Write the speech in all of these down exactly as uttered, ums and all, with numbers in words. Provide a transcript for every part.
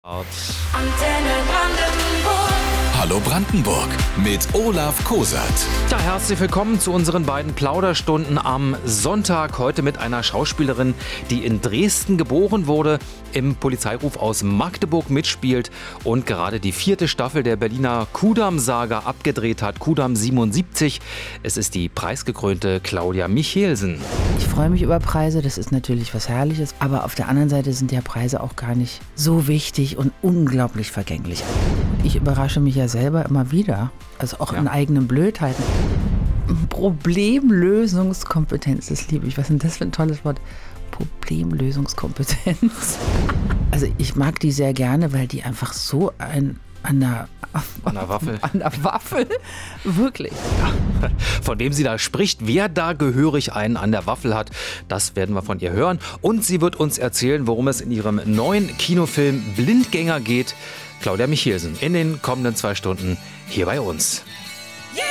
Antenne Brandenburg. Hallo Brandenburg mit Olaf Kosert. Ja, herzlich willkommen zu unseren beiden Plauderstunden am Sonntag. Heute mit einer Schauspielerin, die in Dresden geboren wurde, im Polizeiruf aus Magdeburg mitspielt und gerade die vierte Staffel der Berliner Kudamm-Saga abgedreht hat. Kudamm siebenundsiebzig. Es ist die preisgekrönte Claudia Michelsen. Ich freue mich über Preise, das ist natürlich was Herrliches. Aber auf der anderen Seite sind ja Preise auch gar nicht so wichtig und unglaublich vergänglich. Ich überrasche mich ja selber immer wieder, also auch ja. in eigenen Blödheiten. Problemlösungskompetenz, das liebe ich. Was ist denn das für ein tolles Wort? Problemlösungskompetenz. Also ich mag die sehr gerne, weil die einfach so ein an der, an der Waffel. An der Waffel, wirklich. Ja, von wem sie da spricht, wer da gehörig einen an der Waffel hat, das werden wir von ihr hören. Und sie wird uns erzählen, worum es in ihrem neuen Kinofilm Blindgänger geht. Claudia Michelsen in den kommenden zwei Stunden hier bei uns. Yeah!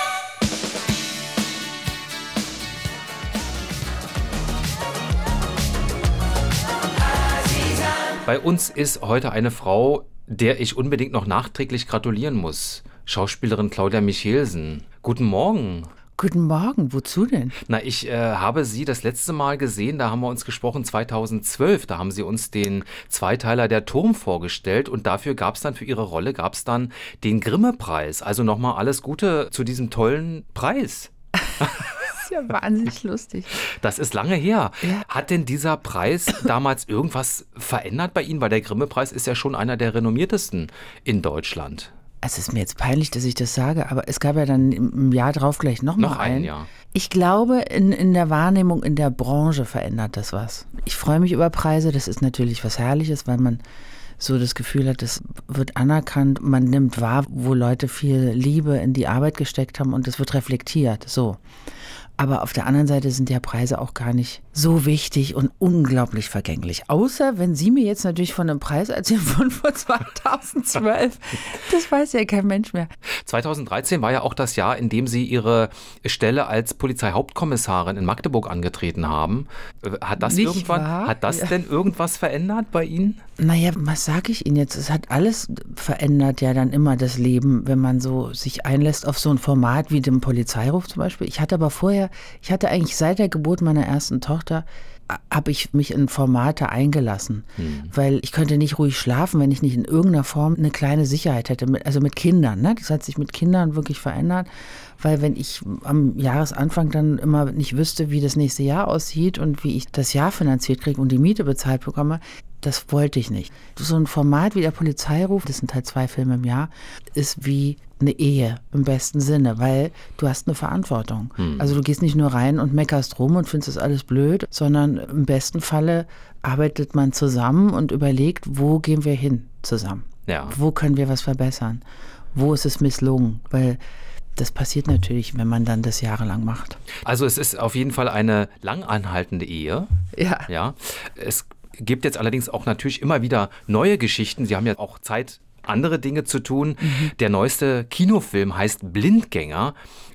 Bei uns ist heute eine Frau, der ich unbedingt noch nachträglich gratulieren muss. Schauspielerin Claudia Michelsen. Guten Morgen. Guten Morgen, wozu denn? Na, ich äh, habe Sie das letzte Mal gesehen, da haben wir uns gesprochen, zweitausendzwölf. Da haben Sie uns den Zweiteiler Der Turm vorgestellt und dafür gab es dann, für Ihre Rolle, gab es dann den Grimme-Preis. Also nochmal alles Gute zu diesem tollen Preis. Das ist ja wahnsinnig lustig. Das ist lange her. Ja. Hat denn dieser Preis damals irgendwas verändert bei Ihnen? Weil der Grimme-Preis ist ja schon einer der renommiertesten in Deutschland. Es ist mir jetzt peinlich, dass ich das sage, aber es gab ja dann im Jahr drauf gleich noch, noch mal einen. einen. Ja. Ich glaube, in, in der Wahrnehmung in der Branche verändert das was. Ich freue mich über Preise, das ist natürlich was Herrliches, weil man so das Gefühl hat, es wird anerkannt, man nimmt wahr, wo Leute viel Liebe in die Arbeit gesteckt haben und es wird reflektiert, so. Aber auf der anderen Seite sind ja Preise auch gar nicht so wichtig und unglaublich vergänglich. Außer wenn Sie mir jetzt natürlich von einem Preis erzählen von vor zweitausendzwölf. Das weiß ja kein Mensch mehr. zweitausenddreizehn war ja auch das Jahr, in dem Sie Ihre Stelle als Polizeihauptkommissarin in Magdeburg angetreten haben. Hat das, Nicht irgendwann, wahr? hat das Ja. denn irgendwas verändert bei Ihnen? Naja, was sage ich Ihnen jetzt? Es hat alles verändert ja dann immer das Leben, wenn man so sich einlässt auf so ein Format wie dem Polizeiruf zum Beispiel. Ich hatte aber vorher, ich hatte eigentlich seit der Geburt meiner ersten Tochter, habe ich mich in Formate eingelassen, hm. weil ich könnte nicht ruhig schlafen, wenn ich nicht in irgendeiner Form eine kleine Sicherheit hätte, mit, also mit Kindern. Ne? Das hat sich mit Kindern wirklich verändert, weil wenn ich am Jahresanfang dann immer nicht wüsste, wie das nächste Jahr aussieht und wie ich das Jahr finanziert kriege und die Miete bezahlt bekomme, das wollte ich nicht. So ein Format wie der Polizeiruf, das sind halt zwei Filme im Jahr, ist wie eine Ehe im besten Sinne, weil du hast eine Verantwortung. Hm. Also du gehst nicht nur rein und meckerst rum und findest das alles blöd, sondern im besten Falle arbeitet man zusammen und überlegt, wo gehen wir hin zusammen? Ja. Wo können wir was verbessern? Wo ist es misslungen? Weil das passiert natürlich, wenn man dann das jahrelang macht. Also es ist auf jeden Fall eine langanhaltende Ehe. Ja. Ja. Es gibt jetzt allerdings auch natürlich immer wieder neue Geschichten. Sie haben ja auch Zeit, andere Dinge zu tun. Mhm. Der neueste Kinofilm heißt Blindgänger.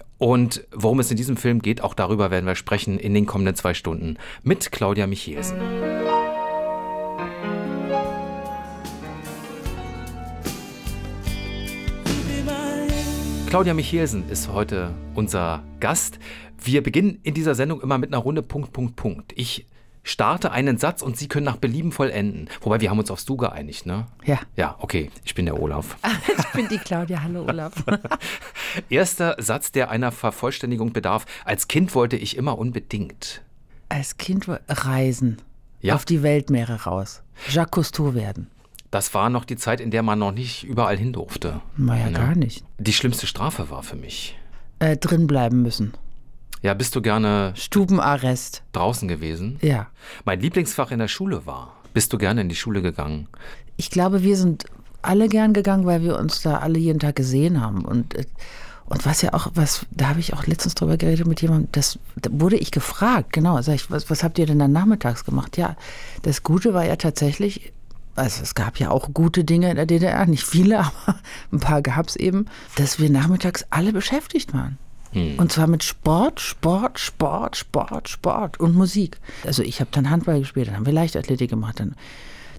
Und worum es in diesem Film geht, auch darüber werden wir sprechen in den kommenden zwei Stunden mit Claudia Michelsen. Claudia Michelsen ist heute unser Gast. Wir beginnen in dieser Sendung immer mit einer Runde Punkt, Punkt, Punkt. Ich starte einen Satz und Sie können nach Belieben vollenden. Wobei, wir haben uns aufs Du geeinigt, ne? Ja. Ja, okay. Ich bin der Olaf. Ich bin die Claudia. Hallo, Olaf. Erster Satz, der einer Vervollständigung bedarf. Als Kind wollte ich immer unbedingt. Als Kind reisen. Ja. Auf die Weltmeere raus. Jacques Cousteau werden. Das war noch die Zeit, in der man noch nicht überall hin durfte. Naja, Ja. gar nicht. Die schlimmste Strafe war für mich. Äh, drin bleiben müssen. Ja, bist du gerne Stubenarrest. draußen gewesen? Ja. Mein Lieblingsfach in der Schule war. Bist du gerne in die Schule gegangen? Ich glaube, wir sind alle gern gegangen, weil wir uns da alle jeden Tag gesehen haben. Und, äh, und was ja auch, was, da habe ich auch letztens drüber geredet mit jemandem, das da wurde ich gefragt, genau, sag ich, was, was habt ihr denn dann nachmittags gemacht? Ja, das Gute war ja tatsächlich, also es gab ja auch gute Dinge in der D D R, nicht viele, aber ein paar gab es eben, dass wir nachmittags alle beschäftigt waren. Hm. Und zwar mit Sport, Sport, Sport, Sport, Sport und Musik. Also ich habe dann Handball gespielt, dann haben wir Leichtathletik gemacht, dann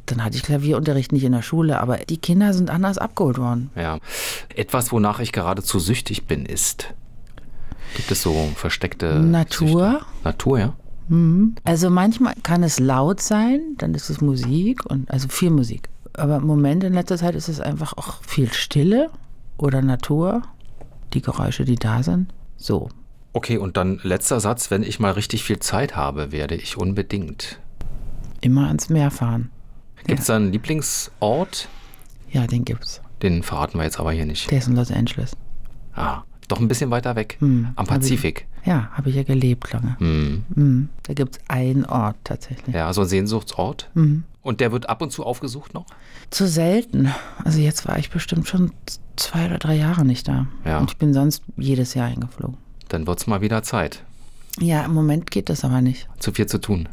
dann hatte ich Klavierunterricht nicht in der Schule, aber die Kinder sind anders abgeholt worden. Ja. Etwas, wonach ich geradezu süchtig bin, ist, gibt es so versteckte Natur. Süchte? Natur, ja. Also manchmal kann es laut sein, dann ist es Musik, und also viel Musik. Aber im Moment in letzter Zeit ist es einfach auch viel Stille oder Natur, die Geräusche, die da sind. So. Okay, und dann letzter Satz, wenn ich mal richtig viel Zeit habe, werde ich unbedingt. Immer ans Meer fahren. Gibt es da einen Lieblingsort? Ja, den gibt's. Den verraten wir jetzt aber hier nicht. Der ist in Los Angeles. Ah, doch ein bisschen weiter weg. Hm, Am hab Pazifik. Ich, ja, habe ich ja gelebt lange. Hm. Hm, da gibt's einen Ort tatsächlich. Ja, so ein Sehnsuchtsort. Mhm. Und der wird ab und zu aufgesucht noch? Zu selten. Also jetzt war ich bestimmt schon zwei oder drei Jahre nicht da. Ja. Und ich bin sonst jedes Jahr eingeflogen. Dann wird es mal wieder Zeit. Ja, im Moment geht das aber nicht. Zu viel zu tun.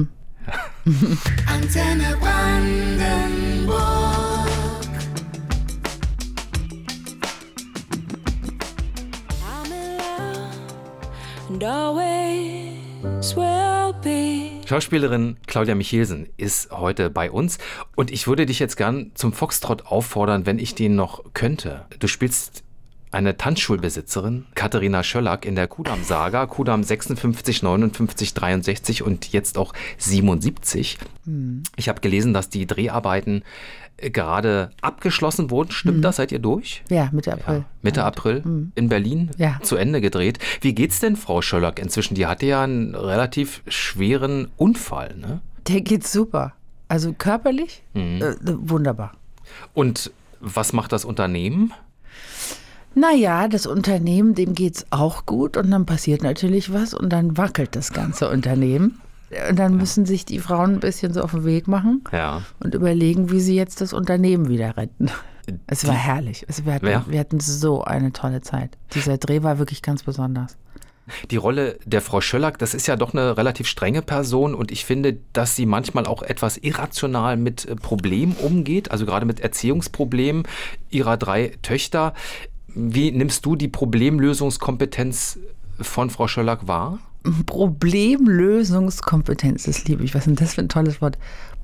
Antenne Brandenburg. I'm in love and always will be. Schauspielerin Claudia Michelsen ist heute bei uns und ich würde dich jetzt gern zum Foxtrott auffordern, wenn ich den noch könnte. Du spielst eine Tanzschulbesitzerin, Katharina Schöllack, in der Kudam-Saga, Kudam sechsundfünfzig, neunundfünfzig, dreiundsechzig und jetzt auch siebenundsiebzig. Mhm. Ich habe gelesen, dass die Dreharbeiten gerade abgeschlossen wurden. Stimmt mhm. das? Seid ihr durch? Ja, Mitte April. Ja, Mitte April mhm. in Berlin ja. zu Ende gedreht. Wie geht's denn Frau Schöllack inzwischen? Die hatte ja einen relativ schweren Unfall, ne? Der geht super. Also körperlich mhm. äh, wunderbar. Und was macht das Unternehmen? Naja, das Unternehmen, dem geht's auch gut und dann passiert natürlich was und dann wackelt das ganze Unternehmen. Und dann müssen sich die Frauen ein bisschen so auf den Weg machen ja. und überlegen, wie sie jetzt das Unternehmen wieder retten. Es war herrlich. Es, wir, hatten, wir hatten so eine tolle Zeit. Dieser Dreh war wirklich ganz besonders. Die Rolle der Frau Schöllack, das ist ja doch eine relativ strenge Person und ich finde, dass sie manchmal auch etwas irrational mit Problemen umgeht, also gerade mit Erziehungsproblemen ihrer drei Töchter. Wie nimmst du die Problemlösungskompetenz von Frau Schöllack wahr? Problemlösungskompetenz, das liebe ich. Was ist denn das für ein tolles Wort?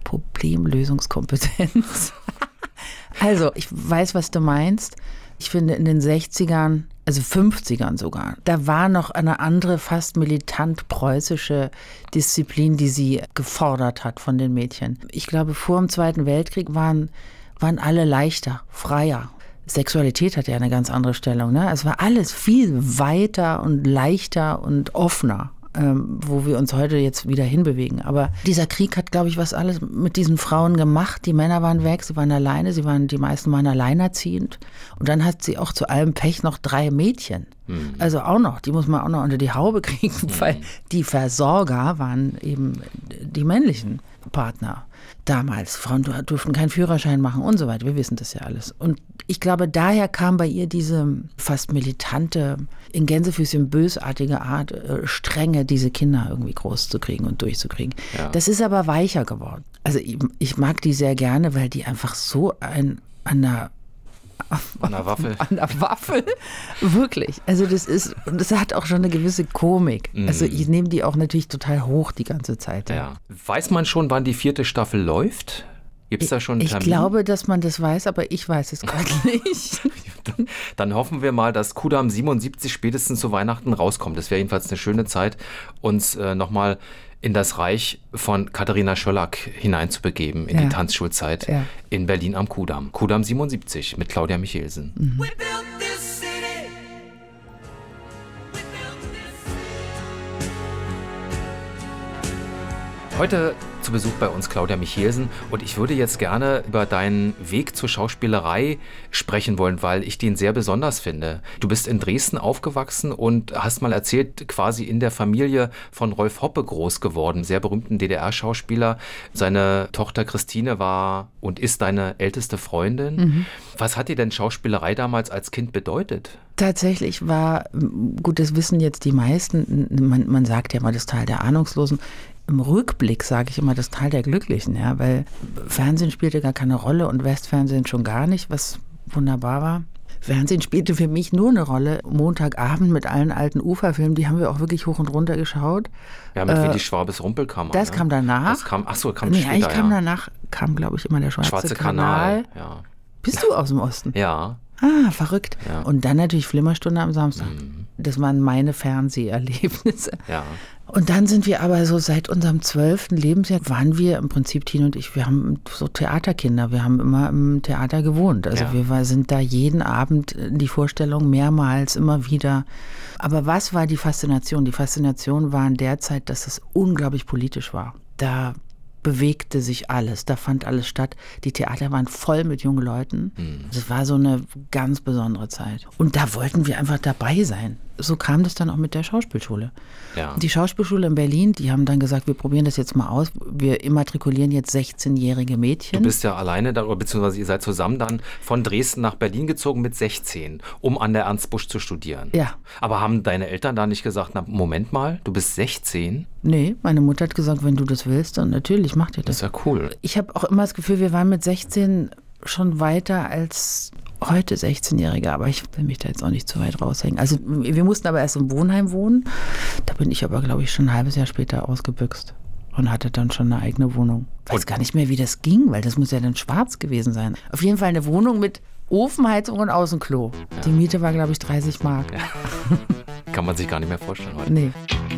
Problemlösungskompetenz. Also, ich weiß, was du meinst. Ich finde, in den sechzigern, also fünfzigern sogar, da war noch eine andere, fast militant preußische Disziplin, die sie gefordert hat von den Mädchen. Ich glaube, vor dem Zweiten Weltkrieg waren, waren alle leichter, freier. Sexualität hat ja eine ganz andere Stellung. Ne? Es war alles viel weiter und leichter und offener, ähm, wo wir uns heute jetzt wieder hinbewegen. Aber dieser Krieg hat, glaube ich, was alles mit diesen Frauen gemacht. Die Männer waren weg, sie waren alleine, sie waren, die meisten waren alleinerziehend. Und dann hat sie auch zu allem Pech noch drei Mädchen. Mhm. Also auch noch, die muss man auch noch unter die Haube kriegen, mhm. weil die Versorger waren eben die männlichen Partner. Damals, Frauen durften keinen Führerschein machen und so weiter. Wir wissen das ja alles. Und ich glaube, daher kam bei ihr diese fast militante, in Gänsefüßchen bösartige Art, äh, Strenge, diese Kinder irgendwie groß zu kriegen und durchzukriegen. Ja. Das ist aber weicher geworden. Also ich, ich mag die sehr gerne, weil die einfach so ein, an der An der Waffel. An der Waffel. Wirklich. Also das ist, und das hat auch schon eine gewisse Komik. Mm. Also ich nehme die auch natürlich total hoch die ganze Zeit. Ja. Weiß man schon, wann die vierte Staffel läuft? Gibt es da schon einen Termin? Ich glaube, dass man das weiß, aber ich weiß es gerade nicht. dann, dann hoffen wir mal, dass Kudam siebenundsiebzig spätestens zu Weihnachten rauskommt. Das wäre jedenfalls eine schöne Zeit, uns äh, nochmal in das Reich von Katharina Schöllack hineinzubegeben, in ja. die Tanzschulzeit ja. in Berlin am Kudam. Kudam siebenundsiebzig mit Claudia Michelsen. Mhm. We built this city. We built this. Heute zu Besuch bei uns Claudia Michelsen und ich würde jetzt gerne über deinen Weg zur Schauspielerei sprechen wollen, weil ich den sehr besonders finde. Du bist in Dresden aufgewachsen und hast mal erzählt, quasi in der Familie von Rolf Hoppe groß geworden, sehr berühmten D D R-Schauspieler. Seine Tochter Christine war und ist deine älteste Freundin. Mhm. Was hat dir denn Schauspielerei damals als Kind bedeutet? Tatsächlich war, gut, das wissen jetzt die meisten, man, man sagt ja mal das Tal der Ahnungslosen. Im Rückblick sage ich immer das Tal der Glücklichen, ja, weil Fernsehen spielte gar keine Rolle und Westfernsehen schon gar nicht, was wunderbar war. Fernsehen spielte für mich nur eine Rolle. Montagabend mit allen alten Uferfilmen, die haben wir auch wirklich hoch und runter geschaut. Ja, mit äh, wie die Schwabes Rumpelkammer. Das ne? kam danach. Das kam, ach so, kam nee, später, eigentlich kam ja. danach, kam glaube ich immer der Schwarze, Schwarze Kanal. Kanal. Ja. Bist du aus dem Osten? Ja. Ah, verrückt. Ja. Und dann natürlich Flimmerstunde am Samstag. Mhm. Das waren meine Fernseherlebnisse. Ja. Und dann sind wir aber so seit unserem zwölften Lebensjahr waren wir im Prinzip, Tine und ich, wir haben so Theaterkinder, wir haben immer im Theater gewohnt. Also Ja. wir war, sind da jeden Abend in die Vorstellung mehrmals, immer wieder. Aber was war die Faszination? Die Faszination war in der Zeit, dass es unglaublich politisch war. Da bewegte sich alles, da fand alles statt. Die Theater waren voll mit jungen Leuten. Es war so eine ganz besondere Zeit. Und da wollten wir einfach dabei sein. So kam das dann auch mit der Schauspielschule. Ja. Die Schauspielschule in Berlin, die haben dann gesagt, wir probieren das jetzt mal aus. Wir immatrikulieren jetzt sechzehnjährige Mädchen. Du bist ja alleine, da, beziehungsweise ihr seid zusammen dann von Dresden nach Berlin gezogen mit sechzehn, um an der Ernst Busch zu studieren. Ja. Aber haben deine Eltern da nicht gesagt, na Moment mal, du bist sechzehn? Nee, meine Mutter hat gesagt, wenn du das willst, dann natürlich mach dir Das das. ist ja cool. Ich habe auch immer das Gefühl, wir waren mit sechzehn schon weiter als heute sechzehnjährige, aber ich will mich da jetzt auch nicht zu weit raushängen. Also wir mussten aber erst im Wohnheim wohnen. Da bin ich aber, glaube ich, schon ein halbes Jahr später ausgebüxt und hatte dann schon eine eigene Wohnung. Weiß Und- gar nicht mehr, wie das ging, weil das muss ja dann schwarz gewesen sein. Auf jeden Fall eine Wohnung mit Ofenheizung und Außenklo. Die Miete war, glaube ich, dreißig Mark. Kann man sich gar nicht mehr vorstellen heute. Nee.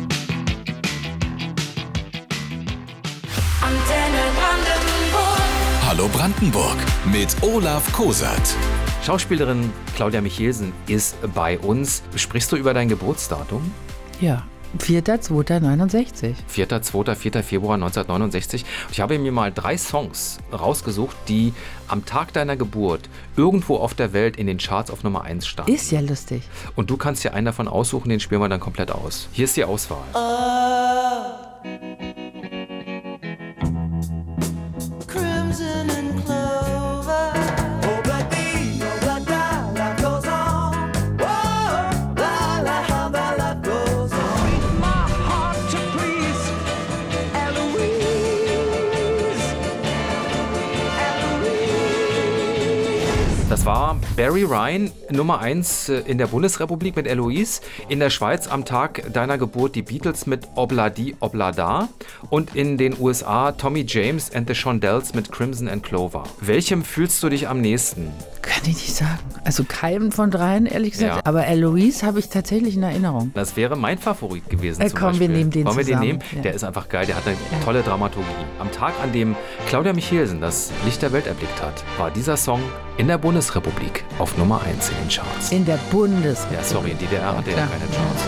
Antenne Brandenburg. Hallo Brandenburg mit Olaf Kosert. Schauspielerin Claudia Michelsen ist bei uns. Sprichst du über dein Geburtsdatum? Ja. vierter zweiter neunundsechzig. vierter zweiter vierter Februar neunzehnhundertneunundsechzig. Und ich habe mir mal drei Songs rausgesucht, die am Tag deiner Geburt irgendwo auf der Welt in den Charts auf Nummer eins standen. Ist ja lustig. Und du kannst dir einen davon aussuchen, den spielen wir dann komplett aus. Hier ist die Auswahl. Crimson and clover. Oh, black bee, oh, black blah, life goes on. Whoa, la, la, how the life goes on. My heart to please, Eloise, Eloise. Das war Barry Ryan, Nummer eins in der Bundesrepublik mit Eloise. In der Schweiz am Tag deiner Geburt die Beatles mit Obladi Oblada. Und in den U S A Tommy James and the Shondells mit Crimson and Clover. Welchem fühlst du dich am nächsten? Kann ich nicht sagen. Also keinen von dreien, ehrlich gesagt. Ja. Aber Eloise habe ich tatsächlich in Erinnerung. Das wäre mein Favorit gewesen. Äh, zum komm, wir Beispiel. nehmen den Wollen wir den zusammen. nehmen? Ja. Der ist einfach geil, der hat eine tolle Dramaturgie. Am Tag, an dem Claudia Michelsen das Licht der Welt erblickt hat, war dieser Song in der Bundesrepublik auf Nummer eins in den Charts. In der Bundesrepublik. Ja, sorry, in D D R hatte er klar. keine Charts.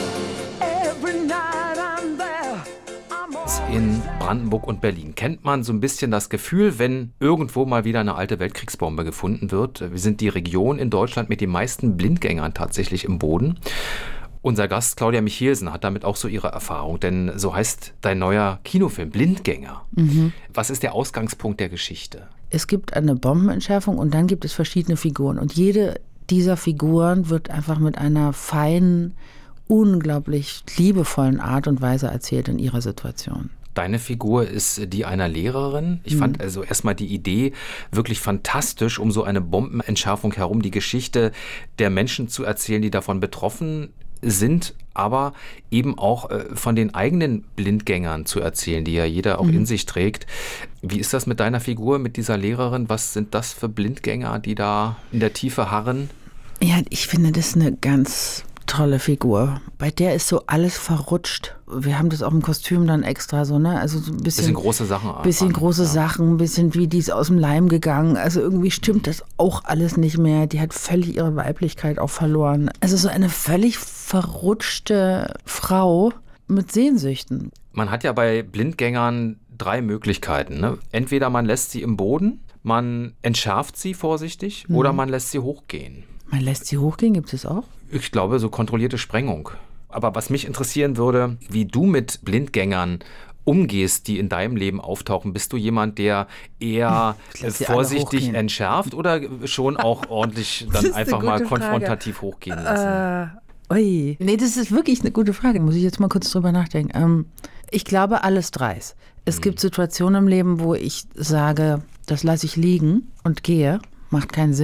Every night I'm there. I'm all In Brandenburg und Berlin kennt man so ein bisschen das Gefühl, wenn irgendwo mal wieder eine alte Weltkriegsbombe gefunden wird. Wir sind die Region in Deutschland mit den meisten Blindgängern tatsächlich im Boden. Unser Gast Claudia Michelsen hat damit auch so ihre Erfahrung, denn so heißt dein neuer Kinofilm, Blindgänger. Was ist der Ausgangspunkt der Geschichte? Es gibt eine Bombenentschärfung und dann gibt es verschiedene Figuren. Und jede dieser Figuren wird einfach mit einer feinen, unglaublich liebevollen Art und Weise erzählt in ihrer Situation. Deine Figur ist die einer Lehrerin. Ich fand also erstmal die Idee wirklich fantastisch, um so eine Bombenentschärfung herum die Geschichte der Menschen zu erzählen, die davon betroffen sind, aber eben auch äh, von den eigenen Blindgängern zu erzählen, die ja jeder auch Mhm. in sich trägt. Wie ist das mit deiner Figur, mit dieser Lehrerin? Was sind das für Blindgänger, die da in der Tiefe harren? Ja, ich finde das eine ganz tolle Figur. Bei der ist so alles verrutscht. Wir haben das auch im Kostüm dann extra so, ne? Also so ein bisschen, Bisschen große Sachen. bisschen an, große ja. Sachen, ein bisschen wie die ist aus dem Leim gegangen. Also irgendwie stimmt das auch alles nicht mehr. Die hat völlig ihre Weiblichkeit auch verloren. Also so eine völlig verrutschte Frau mit Sehnsüchten. Man hat ja bei Blindgängern drei Möglichkeiten. Ne? Entweder man lässt sie im Boden, man entschärft sie vorsichtig Mhm. oder man lässt sie hochgehen. Man lässt sie hochgehen, gibt es auch? Ich glaube, so kontrollierte Sprengung. Aber was mich interessieren würde, wie du mit Blindgängern umgehst, die in deinem Leben auftauchen. Bist du jemand, der eher Ich lass sie alle vorsichtig hochgehen. entschärft oder schon auch ordentlich Das dann ist eine einfach mal gute Frage. konfrontativ hochgehen lassen? Äh, ui. Nee, das ist wirklich eine gute Frage. Muss ich jetzt mal kurz drüber nachdenken. Ähm, ich glaube, alles dreis. Es gibt Situationen im Leben, wo ich sage, das lasse ich liegen und gehe. Macht keinen Sinn.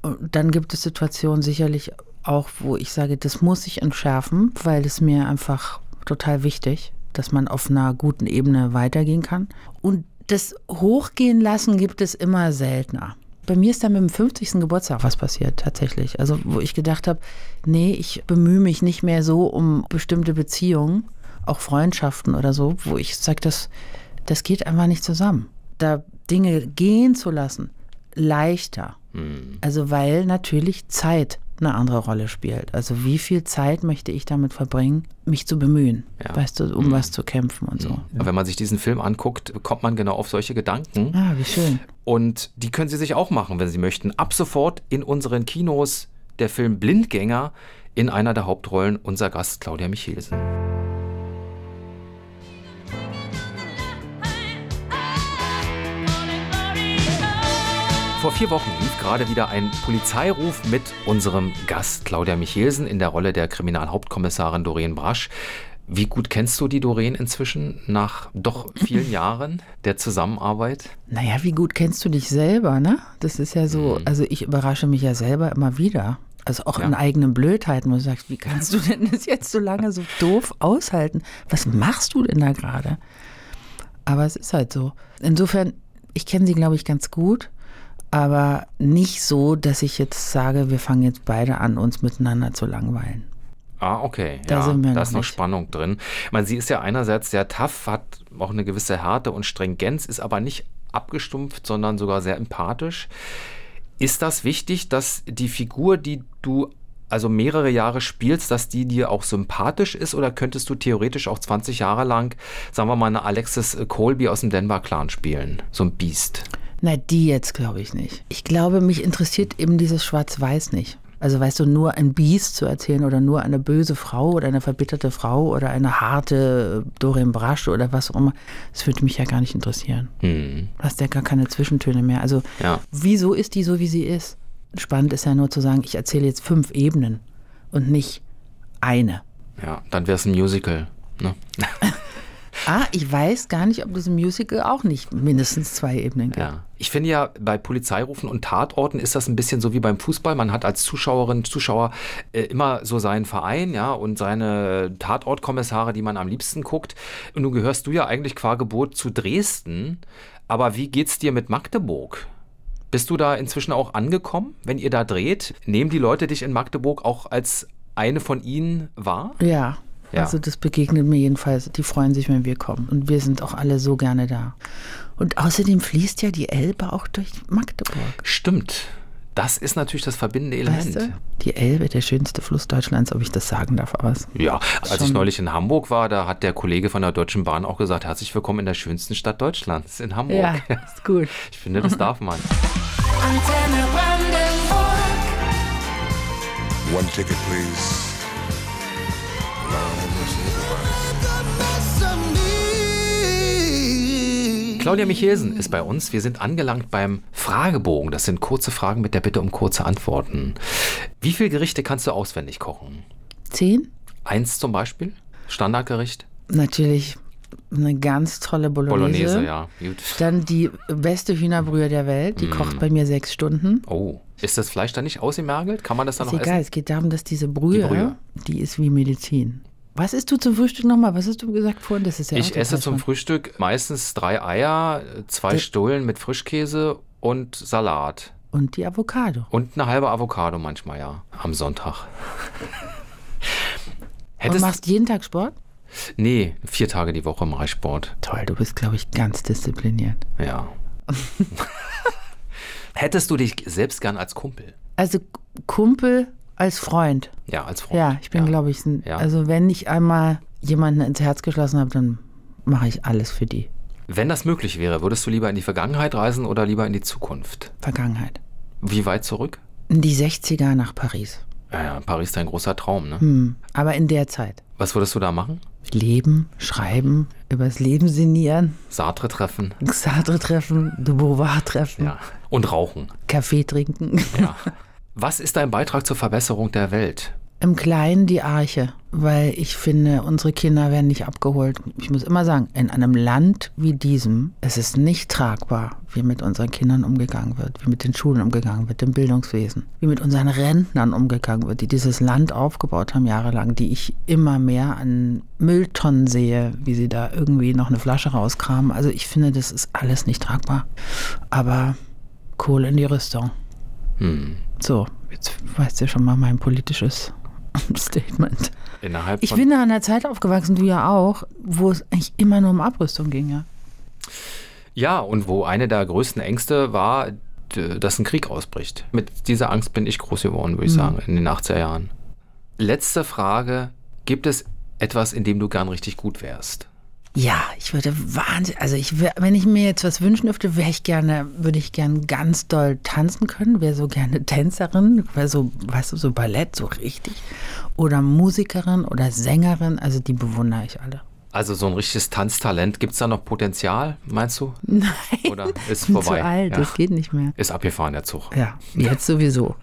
Und dann gibt es Situationen sicherlich auch, wo ich sage, das muss ich entschärfen, weil es mir einfach total wichtig, dass man auf einer guten Ebene weitergehen kann. Und das Hochgehen lassen gibt es immer seltener. Bei mir ist dann mit dem fünfzigsten Geburtstag was passiert, tatsächlich. Also wo ich gedacht habe, nee, ich bemühe mich nicht mehr so um bestimmte Beziehungen, auch Freundschaften oder so, wo ich sage, das, das geht einfach nicht zusammen. Da Dinge gehen zu lassen, leichter. Mhm. Also weil natürlich Zeit eine andere Rolle spielt. Also wie viel Zeit möchte ich damit verbringen, mich zu bemühen, ja. weißt du, um mhm. was zu kämpfen und so. Mhm. Wenn man sich diesen Film anguckt, kommt man genau auf solche Gedanken. Ah, wie schön. Und die können Sie sich auch machen, wenn Sie möchten. Ab sofort in unseren Kinos der Film Blindgänger, in einer der Hauptrollen unser Gast Claudia Michelsen. Vor vier Wochen lief gerade wieder ein Polizeiruf mit unserem Gast Claudia Michelsen in der Rolle der Kriminalhauptkommissarin Doreen Brasch. Wie gut kennst du die Doreen inzwischen nach doch vielen Jahren der Zusammenarbeit? Naja, wie gut kennst du dich selber, ne? Das ist ja so, mhm. also ich überrasche mich ja selber immer wieder. Also auch ja. in eigenen Blödheiten, wo du sagst, wie kannst du denn das jetzt so lange so doof aushalten? Was machst du denn da gerade? Aber es ist halt so. Insofern, ich kenne sie, glaube ich, ganz gut. Aber nicht so, dass ich jetzt sage, wir fangen jetzt beide an, uns miteinander zu langweilen. Ah, okay. Da ja, sind wir da noch ist noch nicht. Spannung drin. Ich meine, sie ist ja einerseits sehr tough, hat auch eine gewisse Härte und Stringenz, ist aber nicht abgestumpft, sondern sogar sehr empathisch. Ist das wichtig, dass die Figur, die du also mehrere Jahre spielst, dass die dir auch sympathisch ist, oder könntest du theoretisch auch zwanzig Jahre lang, sagen wir mal, eine Alexis Colby aus dem Denver-Clan spielen? So ein Biest. Na, die jetzt glaube ich nicht. Ich glaube, mich interessiert eben dieses Schwarz-Weiß nicht. Also weißt du, nur ein Biest zu erzählen oder nur eine böse Frau oder eine verbitterte Frau oder eine harte Doreen Brasch oder was auch immer, das würde mich ja gar nicht interessieren. Hm. Du hast ja gar keine Zwischentöne mehr. Also ja. wieso ist die so, wie sie ist? Spannend ist ja nur zu sagen, ich erzähle jetzt fünf Ebenen und nicht eine. Ja, dann wäre es ein Musical, ne? Ah, ich weiß gar nicht, ob das im Musical auch nicht mindestens zwei Ebenen gibt. Ja. Ich finde ja, bei Polizeirufen und Tatorten ist das ein bisschen so wie beim Fußball. Man hat als Zuschauerin, Zuschauer äh, immer so seinen Verein, ja, und seine Tatortkommissare, die man am liebsten guckt. Und nun gehörst du ja eigentlich qua Geburt zu Dresden. Aber wie geht's dir mit Magdeburg? Bist du da inzwischen auch angekommen, wenn ihr da dreht? Nehmen die Leute dich in Magdeburg auch als eine von ihnen wahr? Ja. Ja. Also das begegnet mir jedenfalls. Die freuen sich, wenn wir kommen. Und wir sind auch alle so gerne da. Und außerdem fließt ja die Elbe auch durch Magdeburg. Stimmt. Das ist natürlich das verbindende Element. Weißt du? Die Elbe, der schönste Fluss Deutschlands, ob ich das sagen darf. Aber ja, als ich neulich in Hamburg war, da hat der Kollege von der Deutschen Bahn auch gesagt, herzlich willkommen in der schönsten Stadt Deutschlands, in Hamburg. Ja, ist gut. Ich finde, das darf man. Antenne Brandenburg. One ticket, please. Claudia Michelsen ist bei uns. Wir sind angelangt beim Fragebogen. Das sind kurze Fragen mit der Bitte um kurze Antworten. Wie viele Gerichte kannst du auswendig kochen? Zehn? Eins zum Beispiel? Standardgericht? Natürlich eine ganz tolle Bolognese. Bolognese, ja. Gut. Dann die beste Hühnerbrühe der Welt. Die Mm. kocht bei mir sechs Stunden. Oh, ist das Fleisch dann nicht ausgemergelt? Kann man das dann Ist noch egal, essen? es geht darum, dass diese Brühe, Die Brühe. die ist wie Medizin. Was isst du zum Frühstück nochmal? Was hast du gesagt vorhin? Das ist ja Ich auch esse total zum spannend. Frühstück meistens drei Eier, zwei Das- Stullen mit Frischkäse und Salat. Und die Avocado. Und eine halbe Avocado manchmal, ja, am Sonntag. Und Hättest, machst jeden Tag Sport? nee, vier Tage die Woche mache ich Sport. Toll, du bist, glaube ich, ganz diszipliniert. Ja. Hättest du dich selbst gern als Kumpel? Also Kumpel als Freund. Ja, als Freund. Ja, ich bin, ja. glaube ich, ein, Ja. also wenn ich einmal jemanden ins Herz geschlossen habe, dann mache ich alles für die Wenn das möglich wäre, würdest du lieber in die Vergangenheit reisen oder lieber in die Zukunft? Vergangenheit. Wie weit zurück? In die sechziger nach Paris. Ja, ja, Paris ist dein großer Traum, ne? Hm. Aber in der Zeit. Was würdest du da machen? Leben, schreiben, übers Leben sinnieren, Sartre treffen? Sartre treffen, de Beauvoir treffen, Ja. Und rauchen? Kaffee trinken. Ja. Was ist dein Beitrag zur Verbesserung der Welt? Im Kleinen die Arche, weil ich finde, unsere Kinder werden nicht abgeholt. Ich muss immer sagen, in einem Land wie diesem, es ist nicht tragbar, wie mit unseren Kindern umgegangen wird, wie mit den Schulen umgegangen wird, dem Bildungswesen, wie mit unseren Rentnern umgegangen wird, die dieses Land aufgebaut haben jahrelang, die ich immer mehr an Mülltonnen sehe, wie sie da irgendwie noch eine Flasche rauskramen. Also ich finde, das ist alles nicht tragbar. Aber Kohle in die Rüstung. Hm. So, jetzt weißt du schon mal mein politisches Statement. Innerhalb Ich von bin da in einer Zeit aufgewachsen, du ja auch, wo es eigentlich immer nur um Abrüstung ging, ja. Ja, und wo eine der größten Ängste war, d- dass ein Krieg ausbricht. Mit dieser Angst bin ich groß geworden, würde ich Mhm. sagen, in den achtziger Jahren. Letzte Frage. Gibt es etwas, in dem du gern richtig gut wärst? Ja, ich würde wahnsinnig, also ich wär, wenn ich mir jetzt was wünschen dürfte, wäre ich gerne, würde ich gern ganz doll tanzen können, wäre so gerne Tänzerin, wäre so, weißt du, so Ballett, so richtig. Oder Musikerin oder Sängerin, also die bewundere ich alle. Also so ein richtiges Tanztalent. Gibt es da noch Potenzial, meinst du? Nein, Oder ist ich bin vorbei? zu alt, Ja. das geht nicht mehr. Ist abgefahren, der Zug. Ja, jetzt sowieso.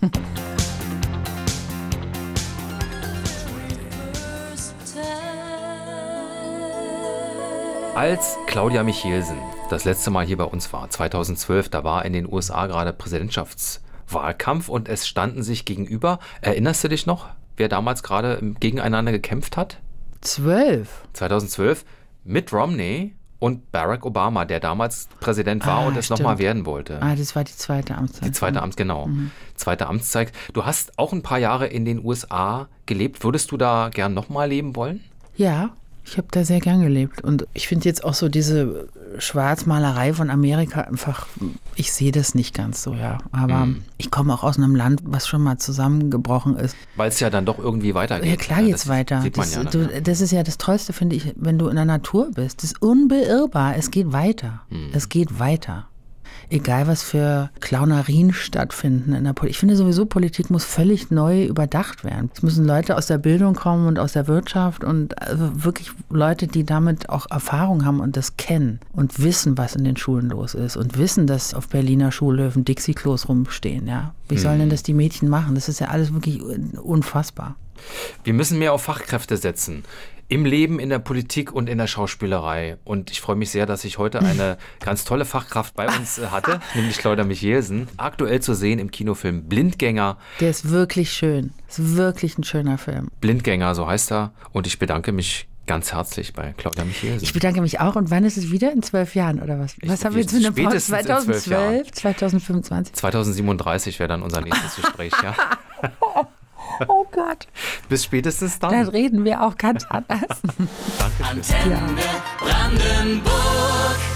Als Claudia Michelsen das letzte Mal hier bei uns war, zweitausendzwölf, da war in den U S A gerade Präsidentschaftswahlkampf und es standen sich gegenüber. Erinnerst du dich noch, wer damals gerade gegeneinander gekämpft hat? Zwölf. zweitausendzwölf Mitt Romney und Barack Obama, der damals Präsident war Ah, und es stimmt. nochmal werden wollte. Ah, das war die zweite Amtszeit. Die zweite Amts, genau. Zweite Amtszeit. Du hast auch ein paar Jahre in den U S A gelebt. Würdest du da gern nochmal leben wollen? Ja, ich habe da sehr gern gelebt. Und ich finde jetzt auch so diese Schwarzmalerei von Amerika einfach, ich sehe das nicht ganz so, ja. Aber Mhm. ich komme auch aus einem Land, was schon mal zusammengebrochen ist. Weil es ja dann doch irgendwie weitergeht. Ja, klar geht's das weiter. Sieht man Das, ja, du, dann, ja. das ist ja das Tollste, finde ich, wenn du in der Natur bist. Das ist unbeirrbar. Es geht weiter. Mhm. Es geht weiter. Egal, was für Clownerien stattfinden in der Politik. Ich finde sowieso, Politik muss völlig neu überdacht werden. Es müssen Leute aus der Bildung kommen und aus der Wirtschaft und also wirklich Leute, die damit auch Erfahrung haben und das kennen und wissen, was in den Schulen los ist und wissen, dass auf Berliner Schulhöfen Dixie-Klos rumstehen. Ja? Wie sollen denn das die Mädchen machen? Das ist ja alles wirklich unfassbar. Wir müssen mehr auf Fachkräfte setzen. Im Leben, in der Politik und in der Schauspielerei. Und ich freue mich sehr, dass ich heute eine ganz tolle Fachkraft bei uns äh, hatte, nämlich Claudia Michelsen. Aktuell zu sehen im Kinofilm Blindgänger. Der ist wirklich schön. Ist wirklich ein schöner Film. Blindgänger, so heißt er. Und ich bedanke mich ganz herzlich bei Claudia Michelsen. Ich bedanke mich auch. Und wann ist es wieder? In zwölf Jahren oder was? Was haben wir jetzt für eine Pause? Spätestens in zwölf zweitausendzwölf, zweitausendfünfundzwanzig? zweitausendsiebenunddreißig wäre dann unser nächstes Gespräch, ja. Oh Gott. Bis spätestens dann. Dann reden wir auch ganz anders. Dankeschön. Antenne Brandenburg.